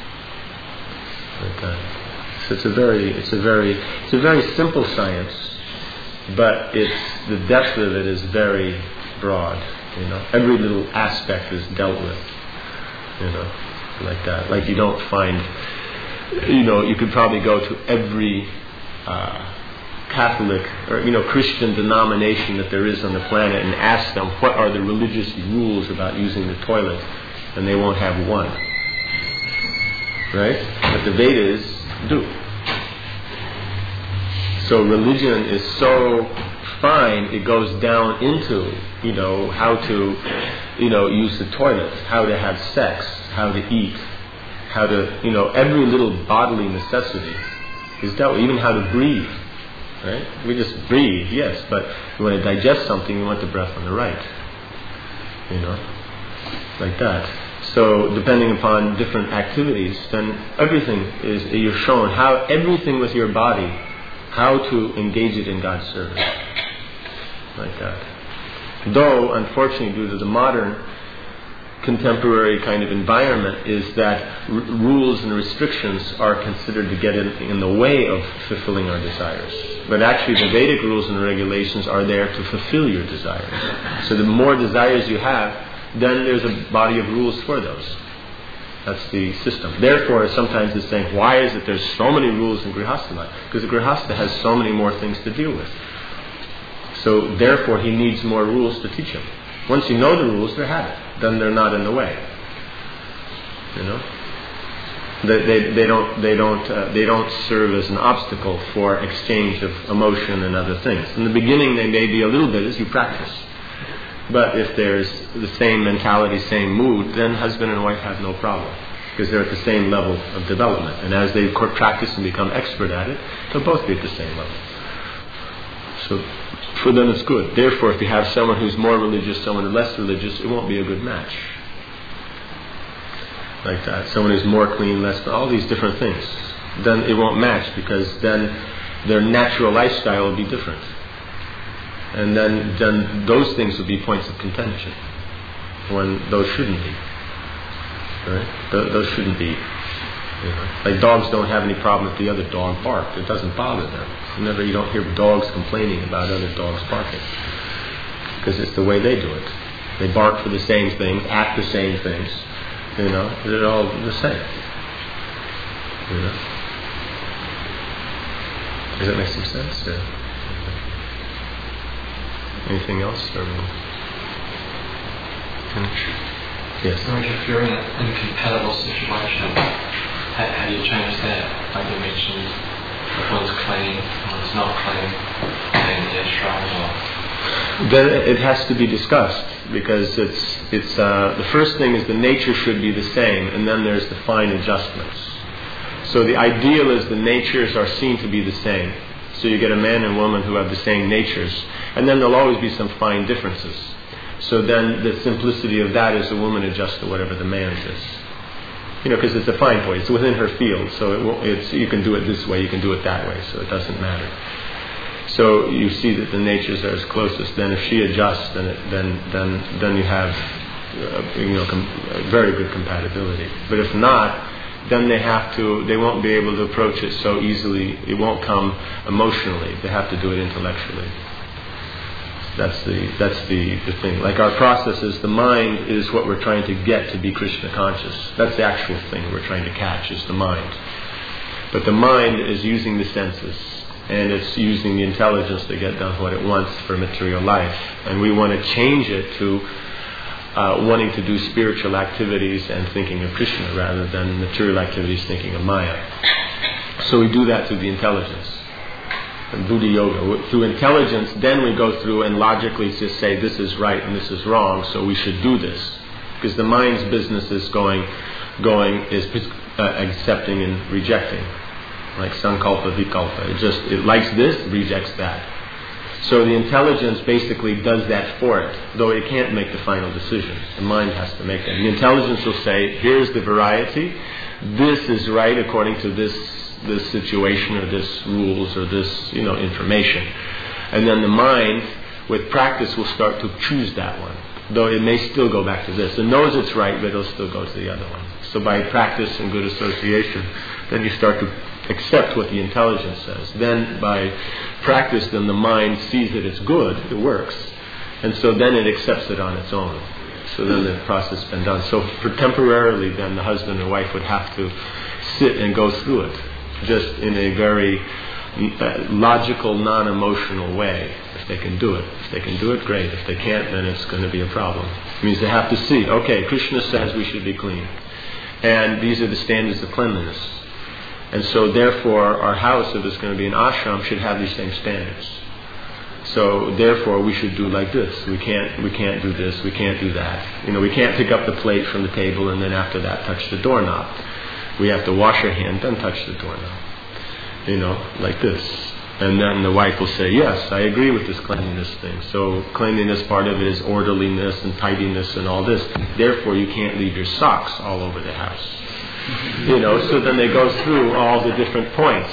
Okay. So it's a very simple science, but the depth of it is very broad. Every little aspect is dealt with. Like that. Like you don't find. You could probably go to every Catholic or Christian denomination that there is on the planet and ask them what are the religious rules about using the toilet, and they won't have one. Right? But the Vedas do. So religion is so fine, it goes down into how to use the toilet, how to have sex, how to eat, how to, every little bodily necessity is dealt with, even how to breathe, right? We just breathe, yes, but we want to digest something, we want the breath on the right, like that. So depending upon different activities, then you're shown how everything with your body, how to engage it in God's service, like that. Though, unfortunately, due to the modern contemporary kind of environment, is that rules and restrictions are considered to get in the way of fulfilling our desires. But actually the Vedic rules and regulations are there to fulfill your desires. So the more desires you have, then there's a body of rules for those. That's the system. Therefore, sometimes it's saying, why is it there's so many rules in Grihastha life? Because the Grihastha has so many more things to deal with. So therefore he needs more rules to teach him. Once you know the rules, they're habit. Then they're not in the way. They don't serve as an obstacle for exchange of emotion and other things. In the beginning, they may be a little bit as you practice. But if there's the same mentality, same mood, then husband and wife have no problem, because they're at the same level of development. And as they practice and become expert at it, they'll both be at the same level. So for them it's good. Therefore, if you have someone who's more religious, someone who's less religious, it won't be a good match. Like that. Someone who's more clean, less, all these different things. Then it won't match, because then their natural lifestyle will be different. And then those things will be points of contention, when those shouldn't be. Right? Those shouldn't be. Like dogs don't have any problem if the other dog barks. It doesn't bother them. You don't hear dogs complaining about other dogs barking, because it's the way they do it. They bark for the same things, act the same things. They're all the same. Does that make some sense? Yeah. Anything else? Or finish? Yes. If you're in an incompatible situation, how do you change that? Like you mentioned, if one's clean, one's not clean, and the ashram, then it has to be discussed, because it's the first thing is the nature should be the same, and then there's the fine adjustments. So the ideal is the natures are seen to be the same. So you get a man and woman who have the same natures, and then there'll always be some fine differences. So then the simplicity of that is the woman adjusts to whatever the man's is. because it's a fine point. It's within her field, so you can do it this way, you can do it that way, so it doesn't matter. So you see that the natures are as closest. Then if she adjusts, then you have very good compatibility. But if not, then they won't be able to approach it so easily. It won't come emotionally. They have to do it intellectually. That's the thing. Like our process is, the mind is what we're trying to get to be Krishna conscious. That's the actual thing we're trying to catch, is the mind. But the mind is using the senses, and it's using the intelligence to get done what it wants for material life. And we want to change it to wanting to do spiritual activities and thinking of Krishna rather than material activities thinking of Maya. So we do that through the intelligence. And Buddha Yoga. Through intelligence, then we go through and logically just say this is right and this is wrong, so we should do this. Because the mind's business is accepting and rejecting. Like sankalpa, vikalpa. It likes this, rejects that. So the intelligence basically does that for it, though it can't make the final decision. The mind has to make that. The intelligence will say, here's the variety, this is right according to this situation or this rules or this information. And then the mind, with practice, will start to choose that one, though it may still go back to this. It knows it's right, but it'll still go to the other one. So by practice and good association, then you start to accept what the intelligence says. Then by practice, then the mind sees that it's good, it works, and so then it accepts it on its own. So then the process has been done. So for temporarily, then the husband and wife would have to sit and go through it, just in a very logical, non-emotional way. If they can do it. If they can do it, great. If they can't, then it's going to be a problem. It means they have to see, okay, Krishna says we should be clean, and these are the standards of cleanliness. And so therefore our house, if it's going to be an ashram, should have these same standards. So therefore we should do like this. We can't do this, we can't do that. We can't pick up the plate from the table and then after that touch the doorknob. We have to wash our hands, then touch the doorknob. Like this. And then the wife will say, yes, I agree with this cleanliness thing. So cleanliness, part of it is orderliness and tidiness and all this. Therefore you can't leave your socks all over the house. So then they go through all the different points,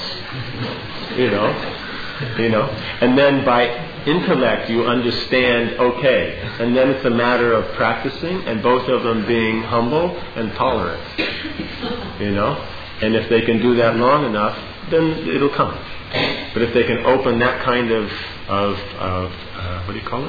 and then by intellect you understand, okay, and then it's a matter of practicing and both of them being humble and tolerant, and if they can do that long enough, then it'll come. But if they can open that kind of what do you call it?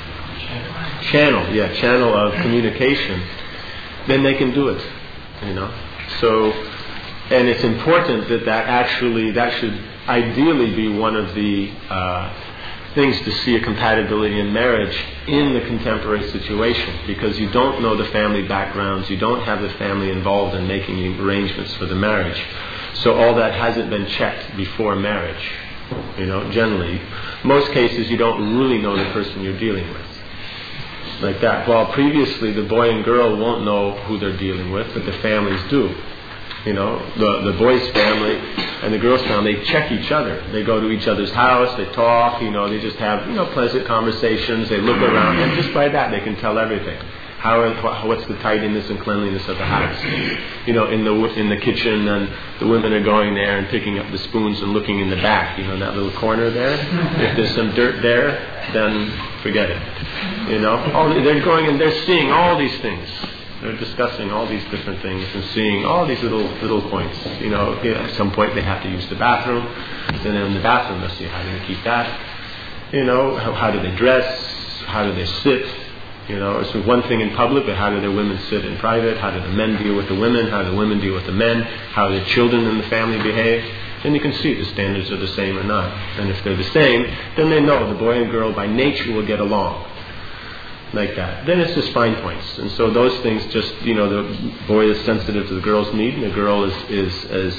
Channel of communication, then they can do it, So, and it's important that should ideally be one of the things to see a compatibility in marriage in the contemporary situation, because you don't know the family backgrounds, you don't have the family involved in making arrangements for the marriage. So all that hasn't been checked before marriage. Generally, most cases you don't really know the person you're dealing with. Like that. While previously the boy and girl won't know who they're dealing with, but the families do. The boy's family and the girl's family, they check each other. They go to each other's house, they talk, they just have, pleasant conversations, they look around, and just by that they can tell everything. What's the tidiness and cleanliness of the house? In the kitchen, and the women are going there and picking up the spoons and looking in the back, that little corner there. If there's some dirt there, then forget it. They're going and they're seeing all these things. They're discussing all these different things and seeing all these little points. At some point they have to use the bathroom. Then in the bathroom they'll see how do they keep that. How do they dress? How do they sit? It's one thing in public, but how do the women sit in private? How do the men deal with the women? How do the women deal with the men? How do the children in the family behave? Then you can see if the standards are the same or not. And if they're the same, then they know the boy and girl by nature will get along. Like that. Then it's just fine points. And so those things just, the boy is sensitive to the girl's need, and the girl is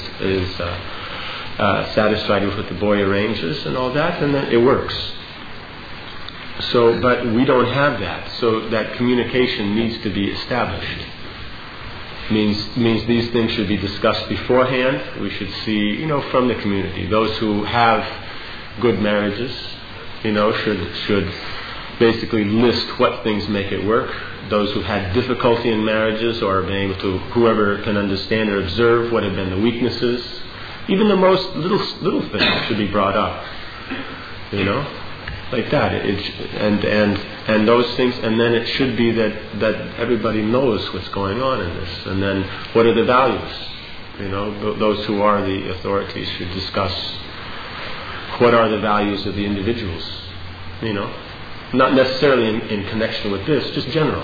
satisfied with what the boy arranges and all that, and then it works. So, but we don't have that. So that communication needs to be established. Means these things should be discussed beforehand. We should see, from the community, those who have good marriages, should basically list what things make it work. Those who've had difficulty in marriages, or been able to, whoever can understand or observe what have been the weaknesses. Even the most little things should be brought up, like that. And those things, and then it should be that everybody knows what's going on in this. And then what are the values? Those who are the authorities should discuss what are the values of the individuals. Not necessarily in connection with this, just general.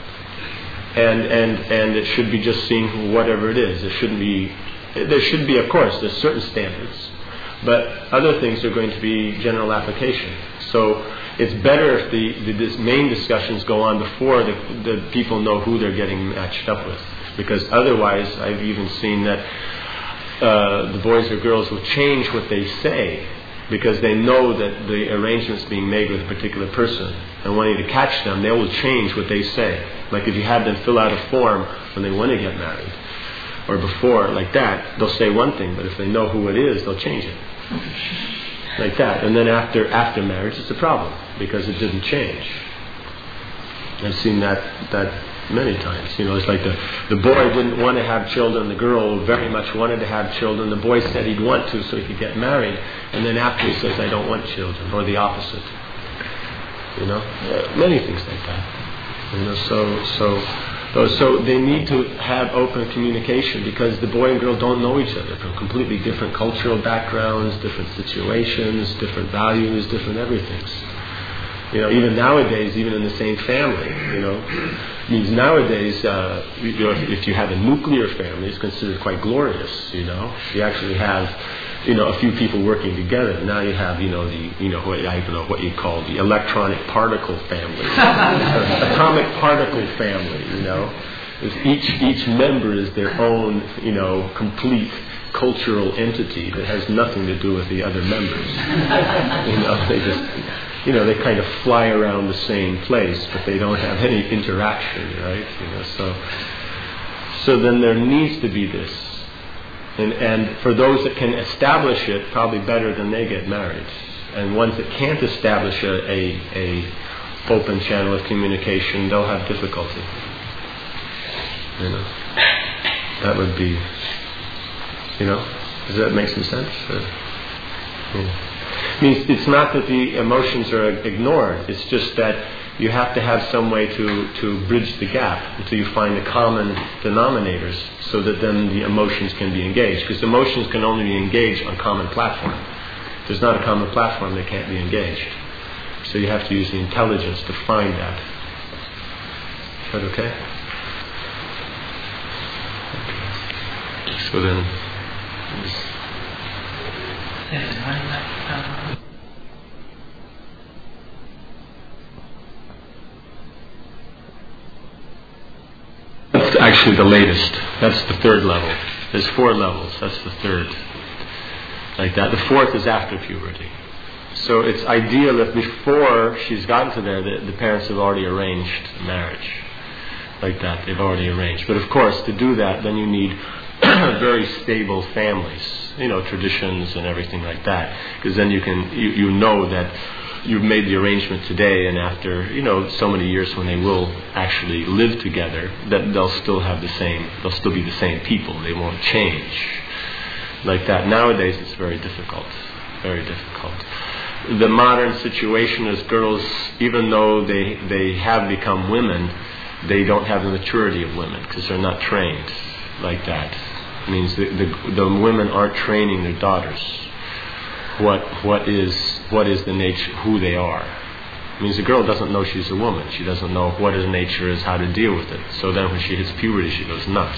And it should be just seeing whatever it is. There should be, of course, there's certain standards, but other things are going to be general application. So it's better if the main discussions go on before the people know who they're getting matched up with, because otherwise I've even seen that the boys or girls will change what they say because they know that the arrangement's being made with a particular person, and wanting to catch them, they will change what they say. Like if you have them fill out a form when they want to get married, or before, like that, they'll say one thing, but if they know who it is, they'll change it. Like that. And then after marriage, it's a problem, because it didn't change. I've seen that many times. It's like the boy didn't want to have children, the girl very much wanted to have children, the boy said he'd want to so he could get married, and then after he says, I don't want children, or the opposite. Many things like that. So they need to have open communication, because the boy and girl don't know each other from completely different cultural backgrounds, different situations, different values, different everythings. Even nowadays, even in the same family, means nowadays, if you have a nuclear family, it's considered quite glorious. You actually have, a few people working together. Now you have, I don't know what you call the electronic particle family, atomic particle family. Each member is their own, complete cultural entity that has nothing to do with the other members. They just, they kind of fly around the same place, but they don't have any interaction, right? So then there needs to be this. And for those that can establish it, probably better than they get married. And ones that can't establish a open channel of communication, they'll have difficulty. That would be, does that make some sense? It's not that the emotions are ignored, it's just that you have to have some way to bridge the gap until you find the common denominators, so that then the emotions can be engaged. Because emotions can only be engaged on common platform. If there's not a common platform, they can't be engaged. So you have to use the intelligence to find that. Is that okay? So then... That's actually the latest. That's the third level. There's 4 levels. That's the third. Like that. The fourth is after puberty. So it's ideal that before she's gotten to there, the parents have already arranged marriage. Like that. They've already arranged. But of course, to do that, then you need very stable families. Traditions and everything like that. Because then you know that you've made the arrangement today, and after, so many years when they will actually live together, that they'll still be the same people. They won't change. Like that. Nowadays it's very difficult. Very difficult. The modern situation is girls, even though they have become women, they don't have the maturity of women, because they're not trained like that. It means the women aren't training their daughters what is the nature, who they are. It means the girl doesn't know she's a woman. She doesn't know what her nature is, how to deal with it. So then when she hits puberty, she goes nuts.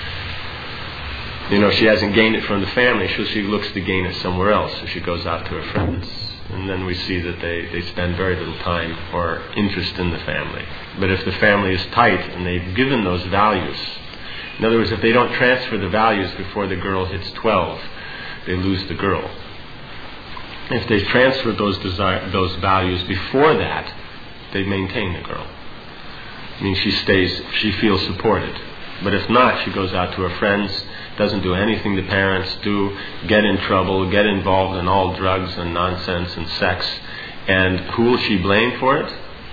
She hasn't gained it from the family, so she looks to gain it somewhere else. So she goes out to her friends. And then we see that they spend very little time or interest in the family. But if the family is tight and they've given those values, in other words, if they don't transfer the values before the girl hits 12, they lose the girl. If they transfer those values before that, they maintain the girl. I mean, she feels supported. But if not, she goes out to her friends, doesn't do anything the parents do, get in trouble, get involved in all drugs and nonsense and sex. And who will she blame for it?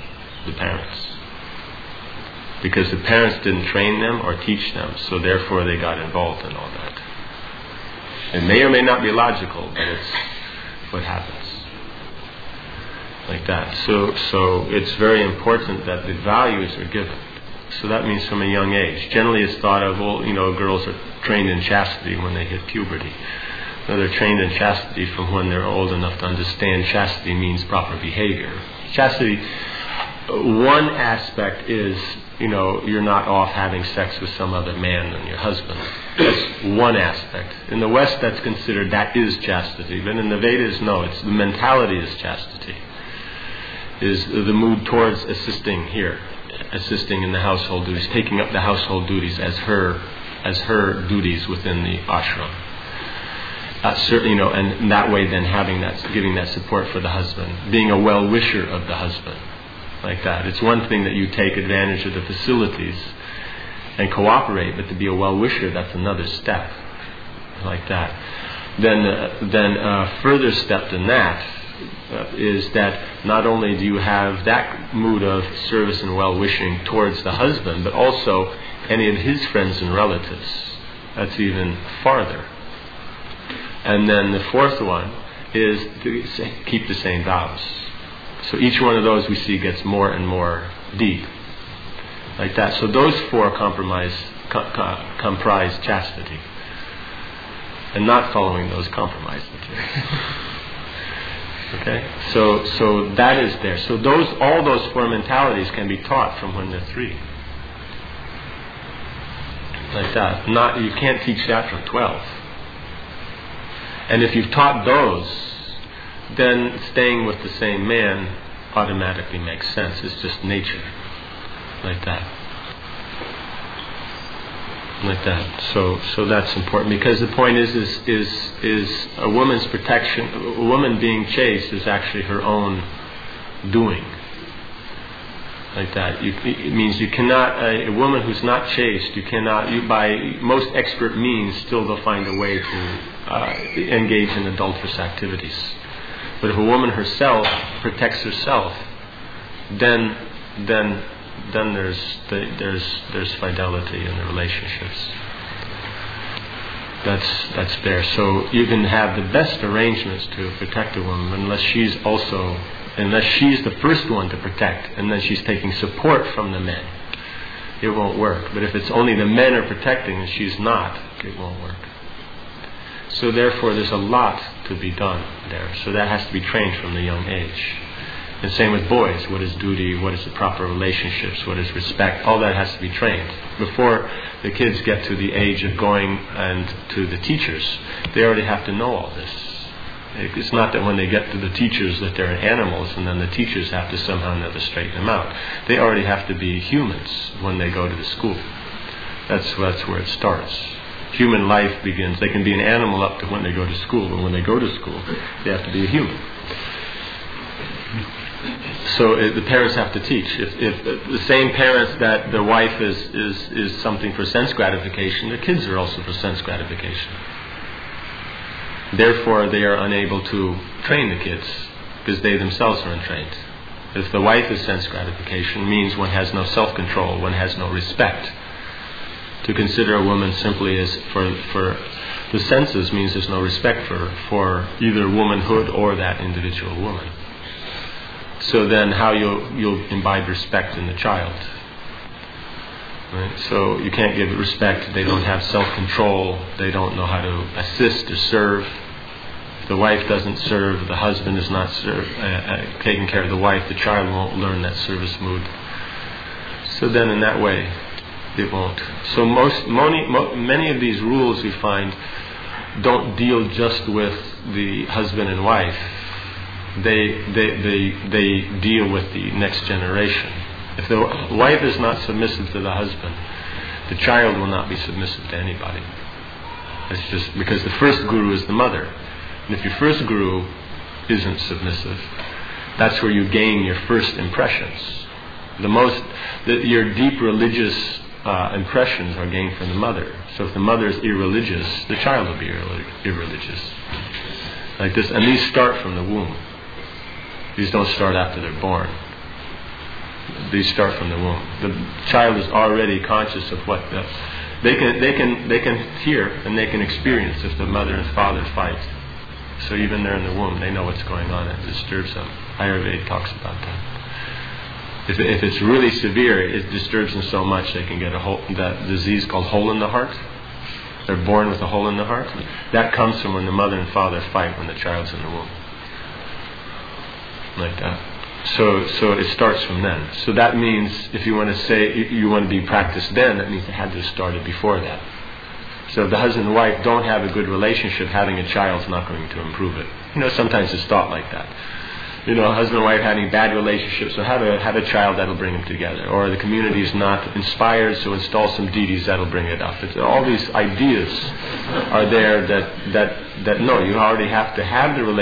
the parents. Because the parents didn't train them or teach them, so therefore they got involved in all that. It may or may not be logical, but it's what happens. Like that. So it's very important that the values are given. So that means from a young age. Generally it's thought of, girls are trained in chastity when they hit puberty. No, they're trained in chastity from when they're old enough to understand chastity means proper behavior. Chastity, one aspect is, you're not off having sex with some other man than your husband. That's one aspect. In the West, that's considered, that is chastity. But in the Vedas, no, it's the mentality is chastity. Is the mood towards assisting in the household duties, taking up the household duties as her duties within the ashram. Certainly, and that way then giving that support for the husband, being a well-wisher of the husband. Like that. It's one thing that you take advantage of the facilities and cooperate, but to be a well-wisher, that's another step. Like that. Then further step than that is that not only do you have that mood of service and well-wishing towards the husband, but also any of his friends and relatives. That's even farther. And then the fourth one is to keep the same vows. So each one of those we see gets more and more deep. Like that. So those four comprise chastity. And not following those compromise materials. Okay? So that is there. So all those four mentalities can be taught from when they're 3. Like that. You can't teach that from 12. And if you've taught those, then staying with the same man automatically makes sense. It's just nature. Like that. Like that. So that's important, because the point is a woman's protection. A woman being chaste is actually her own doing. Like that. It means you cannot. A woman who's not chaste, by most expert means, still they'll find a way to engage in adulterous activities. But if a woman herself protects herself, then there's fidelity in the relationships. That's there. So you can have the best arrangements to protect a woman unless she's the first one to protect, and then she's taking support from the men. It won't work. But if it's only the men are protecting and she's not, it won't work. So therefore there's a lot to be done there. So that has to be trained from the young age. And same with boys. What is duty? What is the proper relationships? What is respect? All that has to be trained. Before the kids get to the age of going and to the teachers, they already have to know all this. It's not that when they get to the teachers that they're animals and then the teachers have to somehow or another straighten them out. They already have to be humans when they go to the school. That's where it starts. Human life begins. They can be an animal up to when they go to school, but when they go to school, they have to be a human. So the parents have to teach. If the same parents that the wife is something for sense gratification, the kids are also for sense gratification. Therefore, they are unable to train the kids because they themselves are untrained. If the wife is sense gratification, means one has no self-control, one has no respect. To consider a woman simply as for the senses means there's no respect for either womanhood or that individual woman. So then how you'll imbibe respect in the child. Right? So you can't give respect. They don't have self-control. They don't know how to assist or serve. If the wife doesn't serve, the husband is not taking care of the wife, the child won't learn that service mood. So then in that way, it won't. So many of these rules we find don't deal just with the husband and wife. They deal with the next generation. If the wife is not submissive to the husband, the child will not be submissive to anybody. It's just because the first guru is the mother. And if your first guru isn't submissive, that's where you gain your first impressions. Your deep religious impressions are gained from the mother. So if the mother is irreligious, the child will be irreligious. Like this, and these start from the womb. These don't start after they're born. These start from the womb. The child is already conscious of what they can hear and they can experience if the mother and father fight. So even there in the womb, they know what's going on. It disturbs them. Ayurveda talks about that. If it's really severe, it disturbs them so much they can get that disease called hole in the heart. They're born with a hole in the heart. That comes from when the mother and father fight when the child's in the womb. Like that. So it starts from then. So that means if you want to say you want to be practiced then, that means it had to have started before that. So if the husband and wife don't have a good relationship, having a child's not going to improve it. Sometimes it's thought like that. Husband and wife having bad relationships, so have a child that'll bring them together. Or the community is not inspired, so install some deities that'll bring it up. All these ideas are there that no, you already have to have the relationship.